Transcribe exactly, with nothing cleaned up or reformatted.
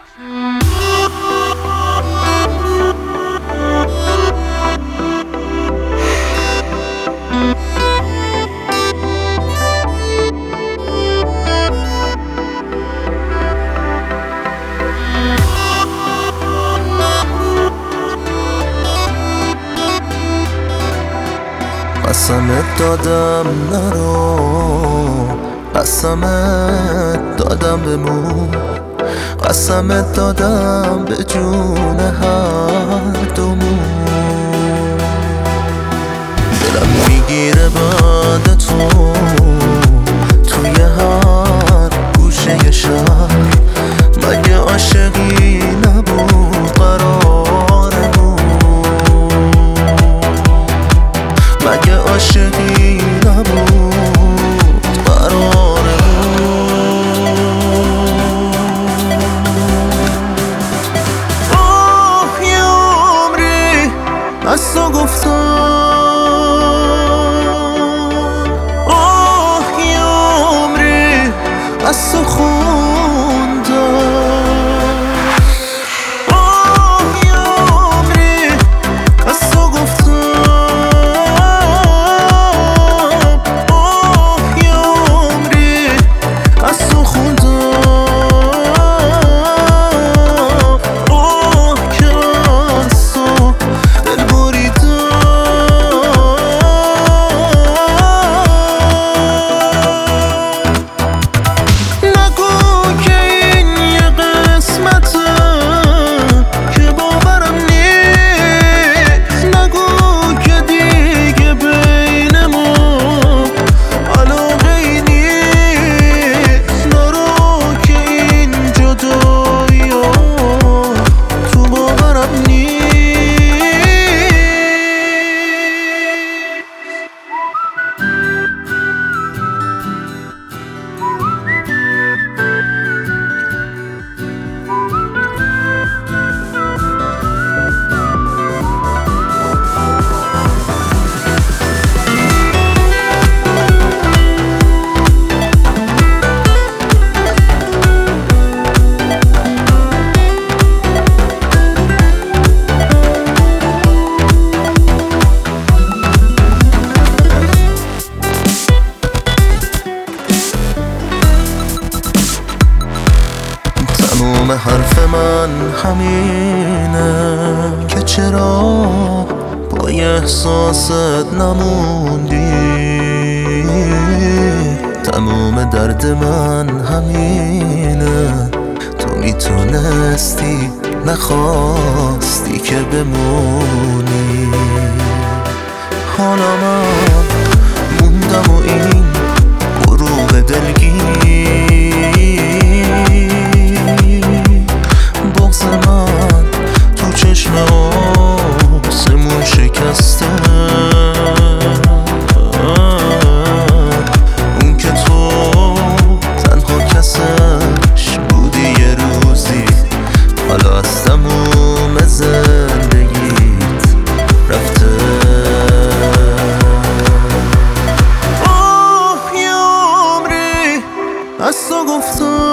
قسمت دادم نرو، قسمت دادم بمون، قسمت دادم به جون هر دومون. دلم میگیره بعد تو توی هر گوشه شهر. مگه عاشقی نبود قرارمون؟ مگه عاشقی نبود قرارمون؟ آه یه عمری از تو گفتم، آه یه عمری از تو خوندم، تموم حرف من همینه که چرا با احساست نموندی. تموم درد من همینه، تو میتونستی نخواستی که بمونی. حالا من موندم و این غروب دلگیر، بغض من تو چشم آسمون شکسته. اون که تو تنها کسش بودی یه روزی، حالا از تموم زندگیت رفته. آه یه عمری از تو گفتم،